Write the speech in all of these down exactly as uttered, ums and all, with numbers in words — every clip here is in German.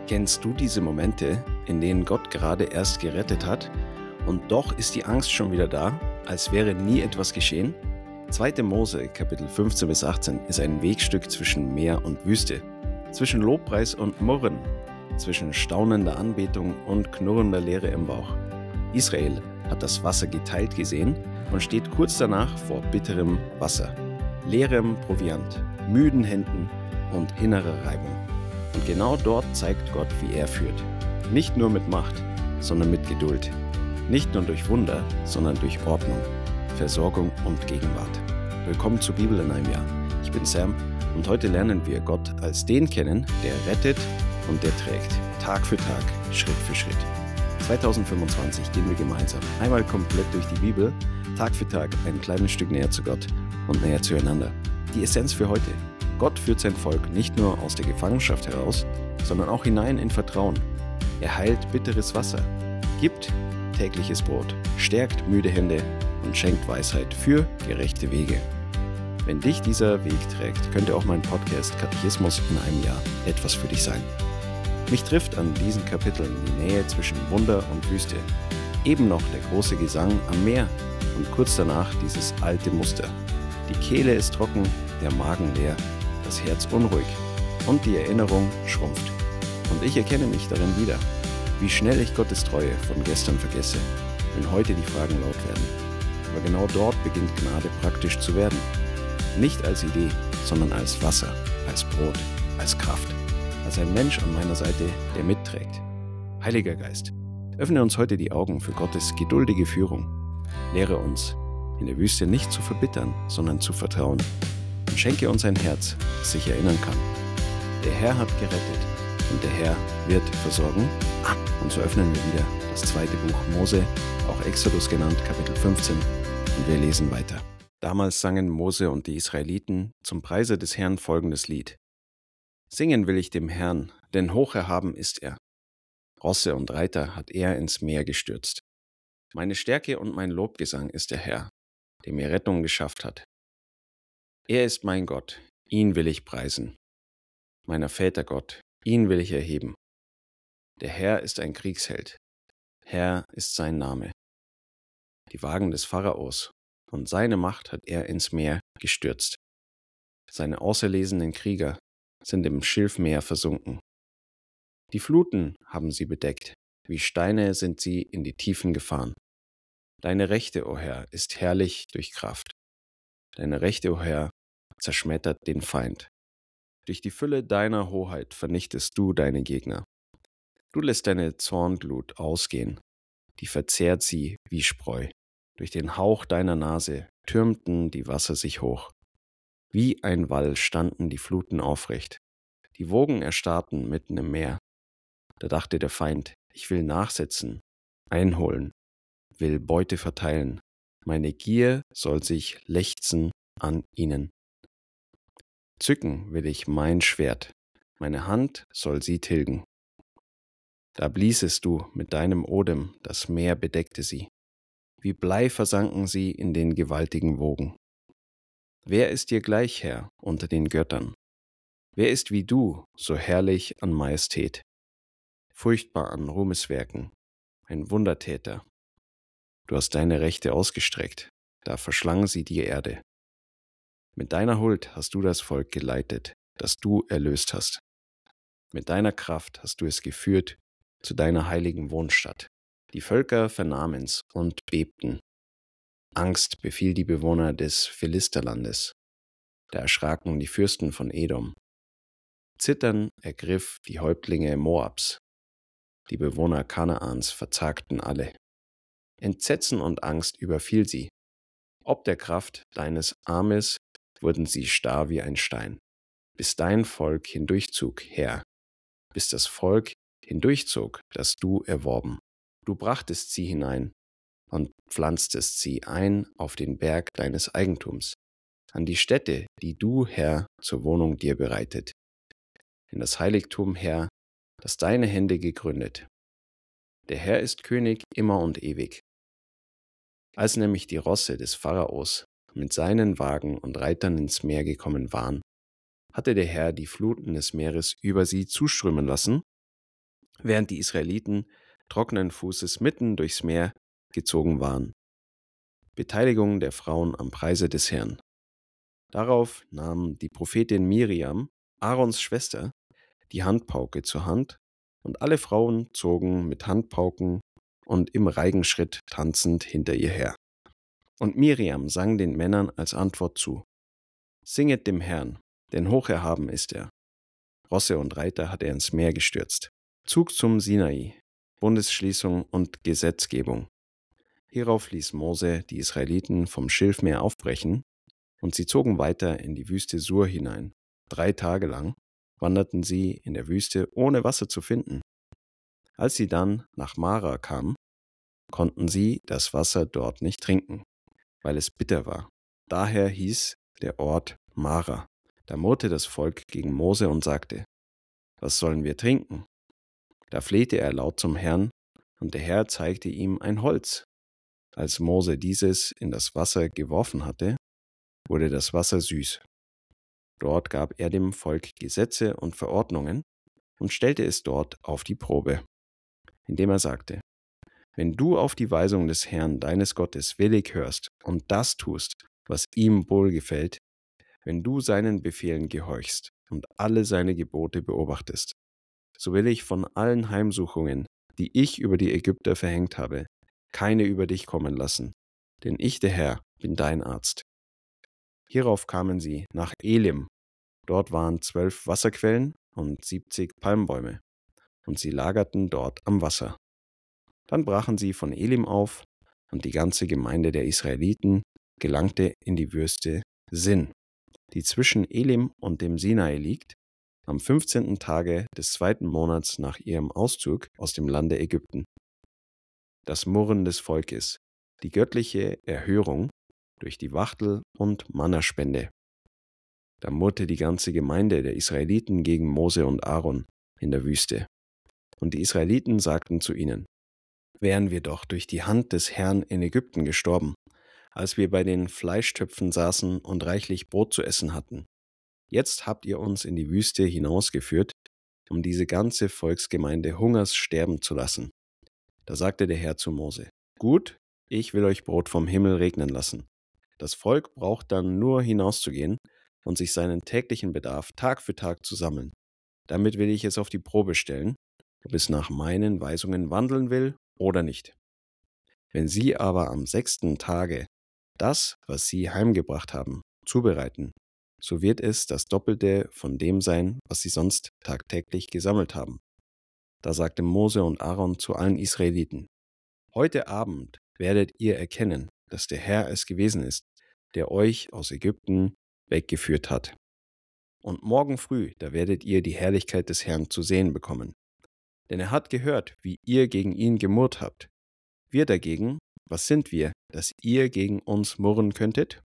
Kennst du diese Momente, in denen Gott gerade erst gerettet hat und doch ist die Angst schon wieder da, als wäre nie etwas geschehen? zweite. Mose, Kapitel fünfzehn bis achtzehn, ist ein Wegstück zwischen Meer und Wüste, zwischen Lobpreis und Murren, zwischen staunender Anbetung und knurrender Leere im Bauch. Israel hat das Wasser geteilt gesehen und steht kurz danach vor bitterem Wasser, leerem Proviant, müden Händen und innerer Reibung. Und genau dort zeigt Gott, wie er führt. Nicht nur mit Macht, sondern mit Geduld. Nicht nur durch Wunder, sondern durch Ordnung, Versorgung und Gegenwart. Willkommen zur Bibel in einem Jahr. Ich bin Sam und heute lernen wir Gott als den kennen, der rettet und der trägt. Tag für Tag, Schritt für Schritt. zwanzig fünfundzwanzig gehen wir gemeinsam einmal komplett durch die Bibel, Tag für Tag ein kleines Stück näher zu Gott und näher zueinander. Die Essenz für heute: Gott führt sein Volk nicht nur aus der Gefangenschaft heraus, sondern auch hinein in Vertrauen. Er heilt bitteres Wasser, gibt tägliches Brot, stärkt müde Hände und schenkt Weisheit für gerechte Wege. Wenn dich dieser Weg trägt, könnte auch mein Podcast Katechismus in einem Jahr etwas für dich sein. Mich trifft an diesen Kapiteln die Nähe zwischen Wunder und Wüste. Eben noch der große Gesang am Meer und kurz danach dieses alte Muster. Die Kehle ist trocken, der Magen leer, das Herz unruhig und die Erinnerung schrumpft. Und ich erkenne mich darin wieder, wie schnell ich Gottes Treue von gestern vergesse, wenn heute die Fragen laut werden. Aber genau dort beginnt Gnade praktisch zu werden. Nicht als Idee, sondern als Wasser, als Brot, als Kraft. Als ein Mensch an meiner Seite, der mitträgt. Heiliger Geist, öffne uns heute die Augen für Gottes geduldige Führung. Lehre uns, in der Wüste nicht zu verbittern, sondern zu vertrauen. Und schenke uns ein Herz, das sich erinnern kann. Der Herr hat gerettet und der Herr wird versorgen. Und so öffnen wir wieder das zweite Buch Mose, auch Exodus genannt, Kapitel fünfzehn, und wir lesen weiter. Damals sangen Mose und die Israeliten zum Preise des Herrn folgendes Lied. Singen will ich dem Herrn, denn hoch erhaben ist er. Rosse und Reiter hat er ins Meer gestürzt. Meine Stärke und mein Lobgesang ist der Herr, der mir Rettung geschafft hat. Er ist mein Gott, ihn will ich preisen. Meiner Väter Gott, ihn will ich erheben. Der Herr ist ein Kriegsheld, Herr ist sein Name. Die Wagen des Pharaos und seine Macht hat er ins Meer gestürzt. Seine auserlesenen Krieger sind im Schilfmeer versunken. Die Fluten haben sie bedeckt, wie Steine sind sie in die Tiefen gefahren. Deine Rechte, o Herr, ist herrlich durch Kraft. Deine Rechte, o Herr, zerschmettert den Feind. Durch die Fülle deiner Hoheit vernichtest du deine Gegner. Du lässt deine Zornglut ausgehen, die verzehrt sie wie Spreu. Durch den Hauch deiner Nase türmten die Wasser sich hoch. Wie ein Wall standen die Fluten aufrecht. Die Wogen erstarrten mitten im Meer. Da dachte der Feind, ich will nachsetzen, einholen, will Beute verteilen. Meine Gier soll sich lechzen an ihnen. Zücken will ich mein Schwert, meine Hand soll sie tilgen. Da bliesest du mit deinem Odem, das Meer bedeckte sie. Wie Blei versanken sie in den gewaltigen Wogen. Wer ist dir gleich, Herr, unter den Göttern? Wer ist wie du, so herrlich an Majestät, furchtbar an Ruhmeswerken, ein Wundertäter? Du hast deine Rechte ausgestreckt, da verschlang sie die Erde. Mit deiner Huld hast du das Volk geleitet, das du erlöst hast. Mit deiner Kraft hast du es geführt zu deiner heiligen Wohnstadt. Die Völker vernahmen's und bebten. Angst befiel die Bewohner des Philisterlandes. Da erschraken die Fürsten von Edom. Zittern ergriff die Häuptlinge Moabs. Die Bewohner Kanaans verzagten alle. Entsetzen und Angst überfiel sie. Ob der Kraft deines Armes wurden sie starr wie ein Stein. Bis dein Volk hindurchzog, Herr. Bis das Volk hindurchzog, das du erworben. Du brachtest sie hinein und pflanztest sie ein auf den Berg deines Eigentums, an die Stätte, die du, Herr, zur Wohnung dir bereitet. In das Heiligtum, Herr, das deine Hände gegründet. Der Herr ist König immer und ewig. Als nämlich die Rosse des Pharaos mit seinen Wagen und Reitern ins Meer gekommen waren, hatte der Herr die Fluten des Meeres über sie zuströmen lassen während die Israeliten trockenen Fußes mitten durchs Meer gezogen waren. Beteiligung der Frauen am Preise des Herrn. Darauf nahm die Prophetin Miriam, Aarons Schwester, die Handpauke zur Hand, und alle Frauen zogen mit Handpauken und im Reigenschritt tanzend hinter ihr her. Und Miriam sang den Männern als Antwort zu: Singet dem Herrn, denn hoch erhaben ist er. Rosse und Reiter hat er ins Meer gestürzt. Zug zum Sinai, Bundesschließung und Gesetzgebung. Hierauf ließ Mose die Israeliten vom Schilfmeer aufbrechen, und sie zogen weiter in die Wüste Sur hinein. Drei Tage lang wanderten sie in der Wüste, ohne Wasser zu finden. Als sie dann nach Mara kamen, konnten sie das Wasser dort nicht trinken, weil es bitter war. Daher hieß der Ort Mara. Da murrte das Volk gegen Mose und sagte: Was sollen wir trinken? Da flehte er laut zum Herrn, und der Herr zeigte ihm ein Holz. Als Mose dieses in das Wasser geworfen hatte, wurde das Wasser süß. Dort gab er dem Volk Gesetze und Verordnungen und stellte es dort auf die Probe, indem er sagte: Wenn du auf die Weisung des Herrn, deines Gottes, willig hörst und das tust, was ihm wohlgefällt, wenn du seinen Befehlen gehorchst und alle seine Gebote beobachtest, so will ich von allen Heimsuchungen, die ich über die Ägypter verhängt habe, keine über dich kommen lassen, denn ich, der Herr, bin dein Arzt. Hierauf kamen sie nach Elim. Dort waren zwölf Wasserquellen und siebzig Palmbäume, und sie lagerten dort am Wasser. Dann brachen sie von Elim auf, und die ganze Gemeinde der Israeliten gelangte in die Wüste Sin, die zwischen Elim und dem Sinai liegt, am fünfzehnten Tage des zweiten Monats nach ihrem Auszug aus dem Lande Ägypten. Das Murren des Volkes, die göttliche Erhörung durch die Wachtel- und Mannaspende. Da murrte die ganze Gemeinde der Israeliten gegen Mose und Aaron in der Wüste. Und die Israeliten sagten zu ihnen: Wären wir doch durch die Hand des Herrn in Ägypten gestorben, als wir bei den Fleischtöpfen saßen und reichlich Brot zu essen hatten. Jetzt habt ihr uns in die Wüste hinausgeführt, um diese ganze Volksgemeinde Hungers sterben zu lassen. Da sagte der Herr zu Mose: Gut, ich will euch Brot vom Himmel regnen lassen. Das Volk braucht dann nur hinauszugehen und sich seinen täglichen Bedarf Tag für Tag zu sammeln. Damit will ich es auf die Probe stellen, ob es nach meinen Weisungen wandeln will oder nicht. Wenn sie aber am sechsten Tage das, was sie heimgebracht haben, zubereiten, so wird es das Doppelte von dem sein, was sie sonst tagtäglich gesammelt haben. Da sagte Mose und Aaron zu allen Israeliten: Heute Abend werdet ihr erkennen, dass der Herr es gewesen ist, der euch aus Ägypten weggeführt hat. Und morgen früh, da werdet ihr die Herrlichkeit des Herrn zu sehen bekommen. Denn er hat gehört, wie ihr gegen ihn gemurrt habt. Wir dagegen, was sind wir, dass ihr gegen uns murren könntet?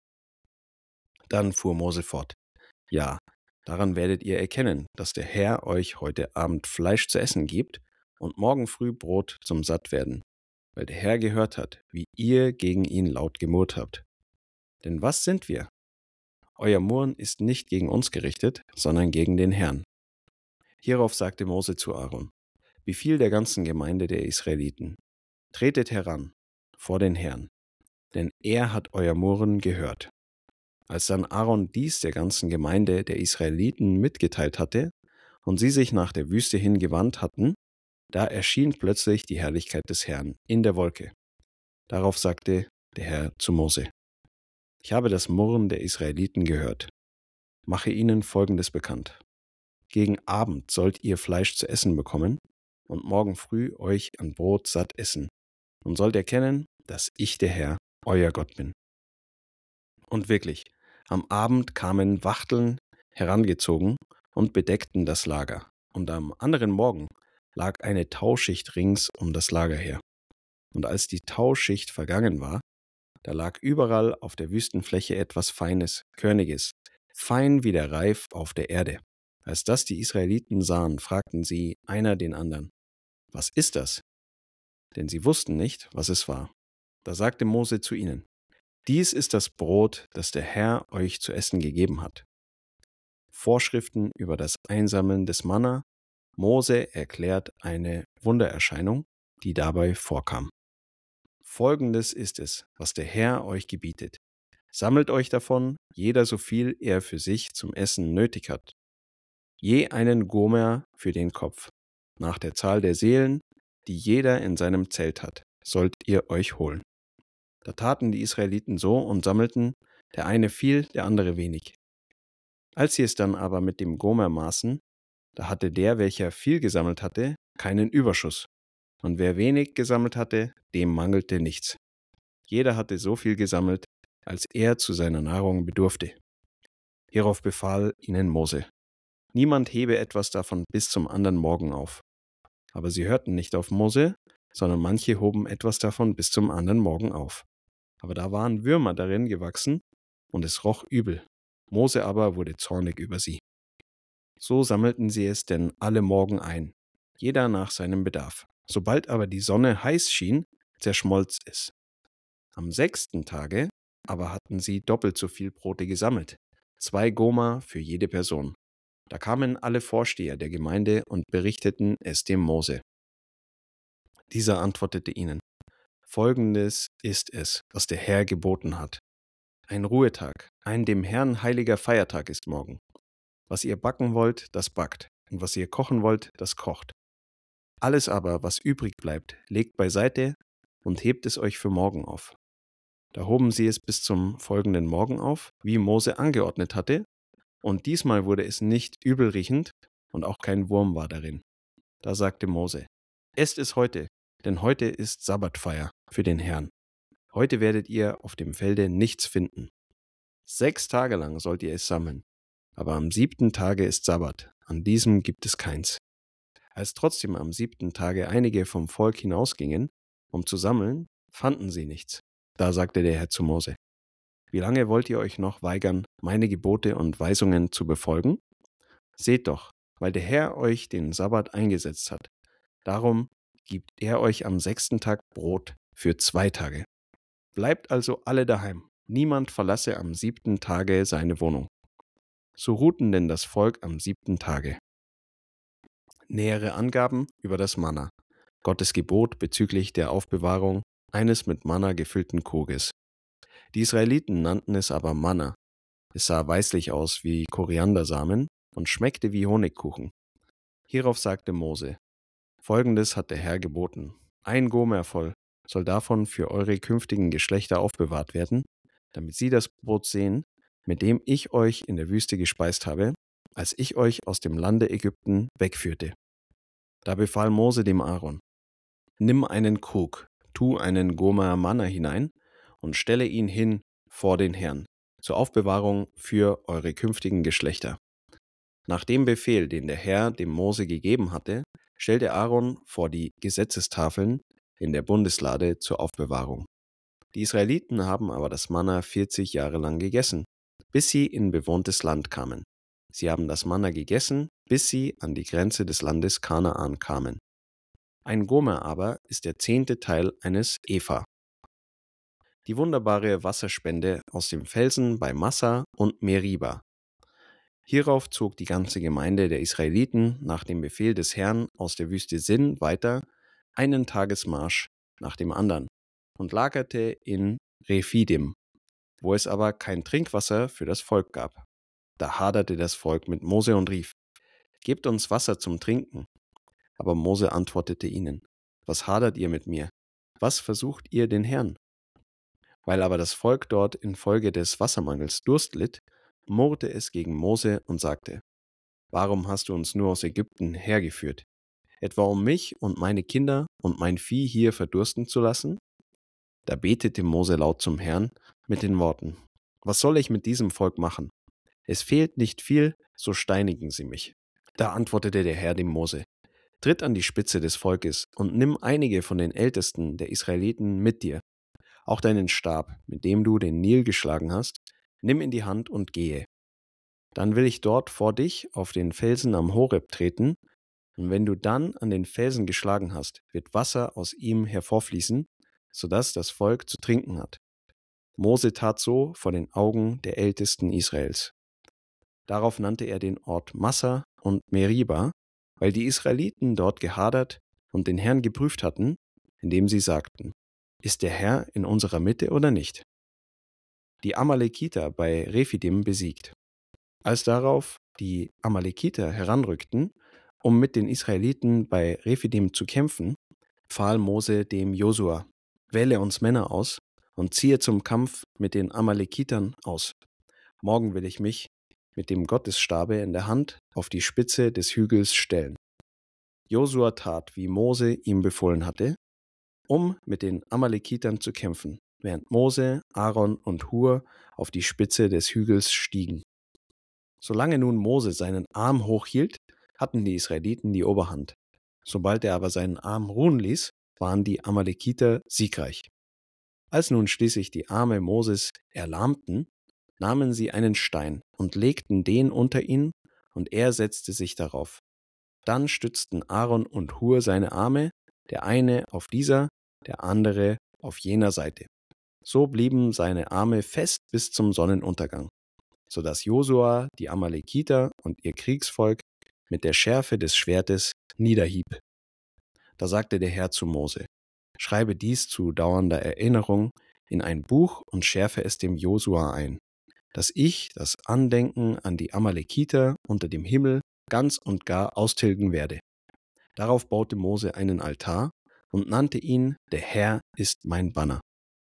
Dann fuhr Mose fort: Ja, daran werdet ihr erkennen, dass der Herr euch heute Abend Fleisch zu essen gibt und morgen früh Brot zum Sattwerden, weil der Herr gehört hat, wie ihr gegen ihn laut gemurrt habt. Denn was sind wir? Euer Murren ist nicht gegen uns gerichtet, sondern gegen den Herrn. Hierauf sagte Mose zu Aaron: Befiehl der ganzen Gemeinde der Israeliten: Tretet heran vor den Herrn, denn er hat euer Murren gehört. Als dann Aaron dies der ganzen Gemeinde der Israeliten mitgeteilt hatte und sie sich nach der Wüste hin gewandt hatten, da erschien plötzlich die Herrlichkeit des Herrn in der Wolke. Darauf sagte der Herr zu Mose: Ich habe das Murren der Israeliten gehört. Mache ihnen Folgendes bekannt: Gegen Abend sollt ihr Fleisch zu essen bekommen und morgen früh euch an Brot satt essen und sollt erkennen, dass ich der Herr, euer Gott bin. Und wirklich, am Abend kamen Wachteln herangezogen und bedeckten das Lager, und am anderen Morgen lag eine Tauschicht rings um das Lager her. Und als die Tauschicht vergangen war, da lag überall auf der Wüstenfläche etwas Feines, Körniges, fein wie der Reif auf der Erde. Als das die Israeliten sahen, fragten sie einer den anderen: Was ist das? Denn sie wussten nicht, was es war. Da sagte Mose zu ihnen: Dies ist das Brot, das der Herr euch zu essen gegeben hat. Vorschriften über das Einsammeln des Manna Mose erklärt eine Wundererscheinung, die dabei vorkam. Folgendes ist es, was der Herr euch gebietet. Sammelt euch davon, jeder so viel er für sich zum Essen nötig hat. Je einen Gomer für den Kopf. Nach der Zahl der Seelen, die jeder in seinem Zelt hat, sollt ihr euch holen. Da taten die Israeliten so und sammelten, der eine viel, der andere wenig. Als sie es dann aber mit dem Gomer maßen, da hatte der, welcher viel gesammelt hatte, keinen Überschuss. Und wer wenig gesammelt hatte, dem mangelte nichts. Jeder hatte so viel gesammelt, als er zu seiner Nahrung bedurfte. Hierauf befahl ihnen Mose: Niemand hebe etwas davon bis zum anderen Morgen auf. Aber sie hörten nicht auf Mose, sondern manche hoben etwas davon bis zum anderen Morgen auf. Aber da waren Würmer darin gewachsen, und es roch übel. Mose aber wurde zornig über sie. So sammelten sie es denn alle Morgen ein, jeder nach seinem Bedarf. Sobald aber die Sonne heiß schien, zerschmolz es. Am sechsten Tage aber hatten sie doppelt so viel Brote gesammelt, zwei Gomer für jede Person. Da kamen alle Vorsteher der Gemeinde und berichteten es dem Mose. Dieser antwortete ihnen: Folgendes ist es, was der Herr geboten hat. Ein Ruhetag, ein dem Herrn heiliger Feiertag ist morgen. Was ihr backen wollt, das backt, und was ihr kochen wollt, das kocht. Alles aber, was übrig bleibt, legt beiseite und hebt es euch für morgen auf. Da hoben sie es bis zum folgenden Morgen auf, wie Mose angeordnet hatte, und diesmal wurde es nicht übelriechend, und auch kein Wurm war darin. Da sagte Mose: Esst es heute, denn heute ist Sabbatfeier für den Herrn. Heute werdet ihr auf dem Felde nichts finden. Sechs Tage lang sollt ihr es sammeln, aber am siebten Tage ist Sabbat, an diesem gibt es keins. Als trotzdem am siebten Tage einige vom Volk hinausgingen, um zu sammeln, fanden sie nichts. Da sagte der Herr zu Mose: Wie lange wollt ihr euch noch weigern, meine Gebote und Weisungen zu befolgen? Seht doch, weil der Herr euch den Sabbat eingesetzt hat. Darum gibt er euch am sechsten Tag Brot für zwei Tage. Bleibt also alle daheim. Niemand verlasse am siebten Tage seine Wohnung. So ruhten denn das Volk am siebten Tage. Nähere Angaben über das Manna. Gottes Gebot bezüglich der Aufbewahrung eines mit Manna gefüllten Kruges. Die Israeliten nannten es aber Manna. Es sah weißlich aus wie Koriandersamen und schmeckte wie Honigkuchen. Hierauf sagte Mose: Folgendes hat der Herr geboten. Ein Gomer voll soll davon für eure künftigen Geschlechter aufbewahrt werden, damit sie das Brot sehen, mit dem ich euch in der Wüste gespeist habe, als ich euch aus dem Lande Ägypten wegführte. Da befahl Mose dem Aaron: Nimm einen Krug, tu einen Gomer Manna hinein und stelle ihn hin vor den Herrn, zur Aufbewahrung für eure künftigen Geschlechter. Nach dem Befehl, den der Herr dem Mose gegeben hatte, stellte Aaron vor die Gesetzestafeln in der Bundeslade zur Aufbewahrung. Die Israeliten haben aber das Manna vierzig Jahre lang gegessen, bis sie in bewohntes Land kamen. Sie haben das Manna gegessen, bis sie an die Grenze des Landes Kanaan kamen. Ein Gomer aber ist der zehnte Teil eines Epha. Die wunderbare Wasserspende aus dem Felsen bei Massa und Meriba. Hierauf zog die ganze Gemeinde der Israeliten nach dem Befehl des Herrn aus der Wüste Sin weiter, einen Tagesmarsch nach dem anderen, und lagerte in Rephidim, wo es aber kein Trinkwasser für das Volk gab. Da haderte das Volk mit Mose und rief: Gebt uns Wasser zum Trinken. Aber Mose antwortete ihnen: Was hadert ihr mit mir? Was versucht ihr den Herrn? Weil aber das Volk dort infolge des Wassermangels Durst litt, murrte es gegen Mose und sagte: Warum hast du uns nur aus Ägypten hergeführt? Etwa um mich und meine Kinder und mein Vieh hier verdursten zu lassen? Da betete Mose laut zum Herrn mit den Worten: Was soll ich mit diesem Volk machen? Es fehlt nicht viel, so steinigen sie mich. Da antwortete der Herr dem Mose: Tritt an die Spitze des Volkes und nimm einige von den Ältesten der Israeliten mit dir. Auch deinen Stab, mit dem du den Nil geschlagen hast, nimm in die Hand und gehe. Dann will ich dort vor dich auf den Felsen am Horeb treten, und wenn du dann an den Felsen geschlagen hast, wird Wasser aus ihm hervorfließen, sodass das Volk zu trinken hat. Mose tat so vor den Augen der Ältesten Israels. Darauf nannte er den Ort Massa und Meriba, weil die Israeliten dort gehadert und den Herrn geprüft hatten, indem sie sagten: Ist der Herr in unserer Mitte oder nicht? Die Amalekiter bei Rephidim besiegt. Als darauf die Amalekiter heranrückten, um mit den Israeliten bei Rephidim zu kämpfen, befahl Mose dem Josua: Wähle uns Männer aus und ziehe zum Kampf mit den Amalekitern aus. Morgen will ich mich mit dem Gottesstabe in der Hand auf die Spitze des Hügels stellen. Josua tat, wie Mose ihm befohlen hatte, um mit den Amalekitern zu kämpfen, während Mose, Aaron und Hur auf die Spitze des Hügels stiegen. Solange nun Mose seinen Arm hochhielt, hatten die Israeliten die Oberhand. Sobald er aber seinen Arm ruhen ließ, waren die Amalekiter siegreich. Als nun schließlich die Arme Moses erlahmten, nahmen sie einen Stein und legten den unter ihn, und er setzte sich darauf. Dann stützten Aaron und Hur seine Arme, der eine auf dieser, der andere auf jener Seite. So blieben seine Arme fest bis zum Sonnenuntergang, sodass Josua die Amalekiter und ihr Kriegsvolk mit der Schärfe des Schwertes niederhieb. Da sagte der Herr zu Mose: Schreibe dies zu dauernder Erinnerung in ein Buch und schärfe es dem Josua ein, dass ich das Andenken an die Amalekiter unter dem Himmel ganz und gar austilgen werde. Darauf baute Mose einen Altar und nannte ihn: Der Herr ist mein Banner.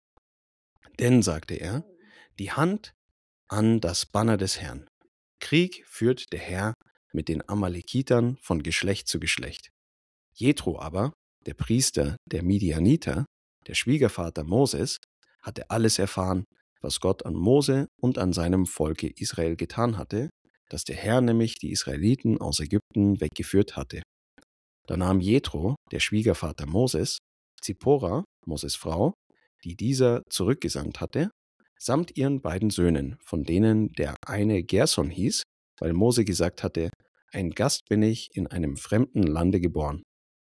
Denn, sagte er, die Hand an das Banner des Herrn. Krieg führt der Herr mit den Amalekitern von Geschlecht zu Geschlecht. Jethro aber, der Priester der Midianiter, der Schwiegervater Moses, hatte alles erfahren, was Gott an Mose und an seinem Volke Israel getan hatte, dass der Herr nämlich die Israeliten aus Ägypten weggeführt hatte. Da nahm Jethro, der Schwiegervater Moses, Zippora, Moses Frau, die dieser zurückgesandt hatte, samt ihren beiden Söhnen, von denen der eine Gerson hieß, weil Mose gesagt hatte: Ein Gast bin ich in einem fremden Lande geboren,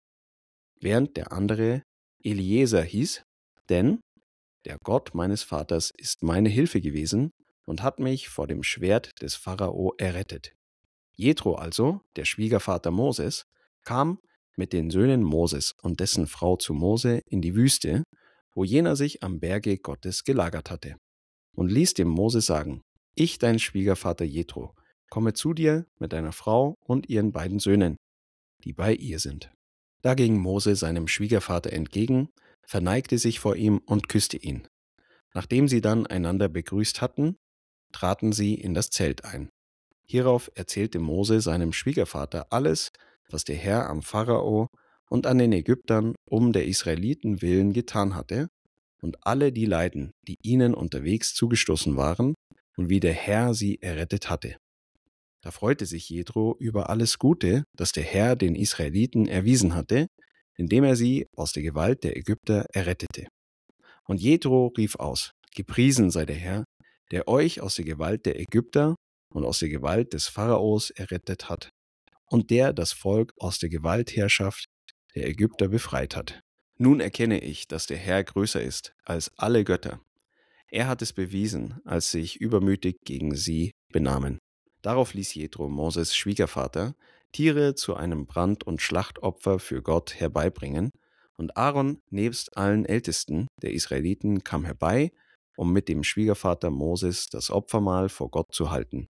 während der andere Eliezer hieß, denn der Gott meines Vaters ist meine Hilfe gewesen und hat mich vor dem Schwert des Pharao errettet. Jethro also, der Schwiegervater Moses, kam mit den Söhnen Moses und dessen Frau zu Mose in die Wüste, wo jener sich am Berge Gottes gelagert hatte, und ließ dem Mose sagen: Ich, dein Schwiegervater Jethro, komme zu dir mit deiner Frau und ihren beiden Söhnen, die bei ihr sind. Da ging Mose seinem Schwiegervater entgegen, verneigte sich vor ihm und küsste ihn. Nachdem sie dann einander begrüßt hatten, traten sie in das Zelt ein. Hierauf erzählte Mose seinem Schwiegervater alles, was der Herr am Pharao und an den Ägyptern um der Israeliten willen getan hatte, und alle die Leiden, die ihnen unterwegs zugestoßen waren, und wie der Herr sie errettet hatte. Da freute sich Jethro über alles Gute, das der Herr den Israeliten erwiesen hatte, indem er sie aus der Gewalt der Ägypter errettete. Und Jethro rief aus: Gepriesen sei der Herr, der euch aus der Gewalt der Ägypter und aus der Gewalt des Pharaos errettet hat, und der das Volk aus der Gewaltherrschaft der Ägypter befreit hat. Nun erkenne ich, dass der Herr größer ist als alle Götter. Er hat es bewiesen, als sie sich übermütig gegen sie benahmen. Darauf ließ Jethro, Moses Schwiegervater, Tiere zu einem Brand- und Schlachtopfer für Gott herbeibringen, und Aaron nebst allen Ältesten der Israeliten kam herbei, um mit dem Schwiegervater Moses das Opfermahl vor Gott zu halten.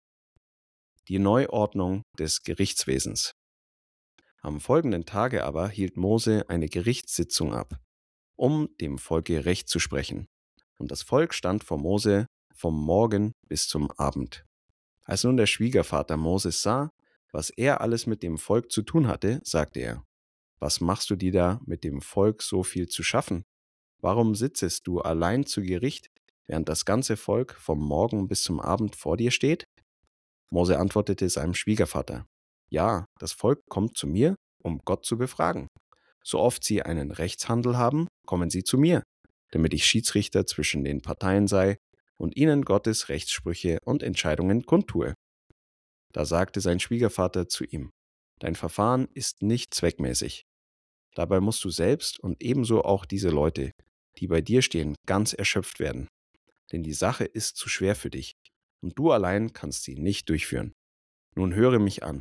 Die Neuordnung des Gerichtswesens. Am folgenden Tage aber hielt Mose eine Gerichtssitzung ab, um dem Volke Recht zu sprechen. Und das Volk stand vor Mose vom Morgen bis zum Abend. Als nun der Schwiegervater Moses sah, was er alles mit dem Volk zu tun hatte, sagte er: Was machst du dir da mit dem Volk so viel zu schaffen? Warum sitzest du allein zu Gericht, während das ganze Volk vom Morgen bis zum Abend vor dir steht? Mose antwortete seinem Schwiegervater: Ja, das Volk kommt zu mir, um Gott zu befragen. So oft sie einen Rechtshandel haben, kommen sie zu mir, damit ich Schiedsrichter zwischen den Parteien sei und ihnen Gottes Rechtssprüche und Entscheidungen kundtue. Da sagte sein Schwiegervater zu ihm: Dein Verfahren ist nicht zweckmäßig. Dabei musst du selbst und ebenso auch diese Leute, die bei dir stehen, ganz erschöpft werden. Denn die Sache ist zu schwer für dich, und du allein kannst sie nicht durchführen. Nun höre mich an.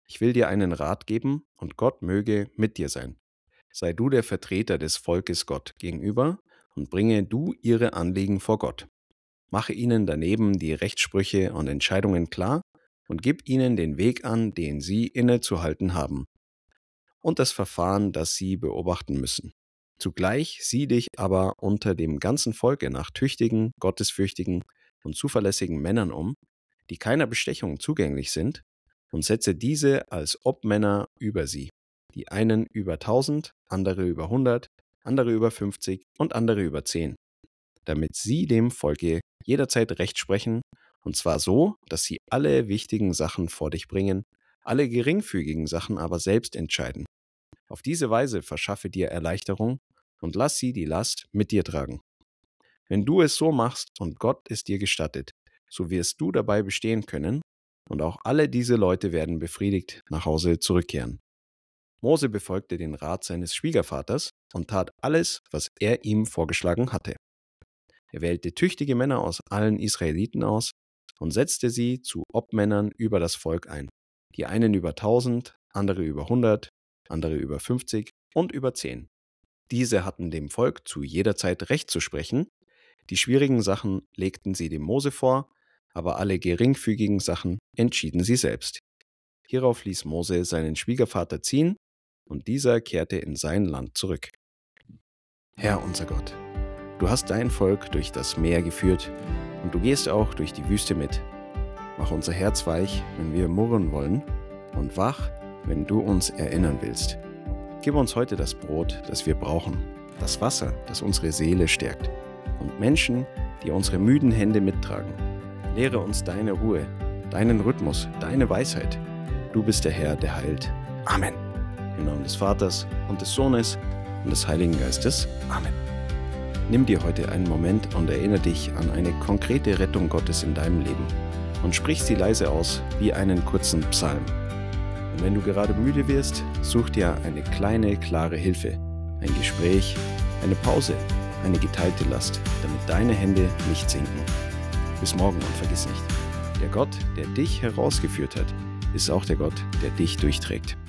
Ich will dir einen Rat geben und Gott möge mit dir sein. Sei du der Vertreter des Volkes Gott gegenüber und bringe du ihre Anliegen vor Gott. Mache ihnen daneben die Rechtssprüche und Entscheidungen klar und gib ihnen den Weg an, den sie innezuhalten haben und das Verfahren, das sie beobachten müssen. Zugleich sieh dich aber unter dem ganzen Volke nach tüchtigen, gottesfürchtigen und zuverlässigen Männern um, die keiner Bestechung zugänglich sind, und setze diese als Obmänner über sie, die einen über tausend, andere über hundert, andere über fünfzig und andere über zehn, damit sie dem Volke jederzeit Recht sprechen, und zwar so, dass sie alle wichtigen Sachen vor dich bringen, alle geringfügigen Sachen aber selbst entscheiden. Auf diese Weise verschaffe dir Erleichterung und lass sie die Last mit dir tragen. Wenn du es so machst und Gott es dir gestattet, so wirst du dabei bestehen können, und auch alle diese Leute werden befriedigt nach Hause zurückkehren. Mose befolgte den Rat seines Schwiegervaters und tat alles, was er ihm vorgeschlagen hatte. Er wählte tüchtige Männer aus allen Israeliten aus und setzte sie zu Obmännern über das Volk ein, die einen über tausend, andere über hundert, andere über fünfzig und über zehn. Diese hatten dem Volk zu jeder Zeit Recht zu sprechen. Die schwierigen Sachen legten sie dem Mose vor, aber alle geringfügigen Sachen entschieden sie selbst. Hierauf ließ Mose seinen Schwiegervater ziehen, und dieser kehrte in sein Land zurück. Herr unser Gott, du hast dein Volk durch das Meer geführt, und du gehst auch durch die Wüste mit. Mach unser Herz weich, wenn wir murren wollen, und wach, wenn du uns erinnern willst. Gib uns heute das Brot, das wir brauchen, das Wasser, das unsere Seele stärkt, und Menschen, die unsere müden Hände mittragen. Lehre uns deine Ruhe, deinen Rhythmus, deine Weisheit. Du bist der Herr, der heilt. Amen. Im Namen des Vaters und des Sohnes und des Heiligen Geistes. Amen. Nimm dir heute einen Moment und erinnere dich an eine konkrete Rettung Gottes in deinem Leben und sprich sie leise aus wie einen kurzen Psalm. Und wenn du gerade müde wirst, such dir eine kleine, klare Hilfe, ein Gespräch, eine Pause, eine geteilte Last, damit deine Hände nicht sinken. Bis morgen und vergiss nicht, der Gott, der dich herausgeführt hat, ist auch der Gott, der dich durchträgt.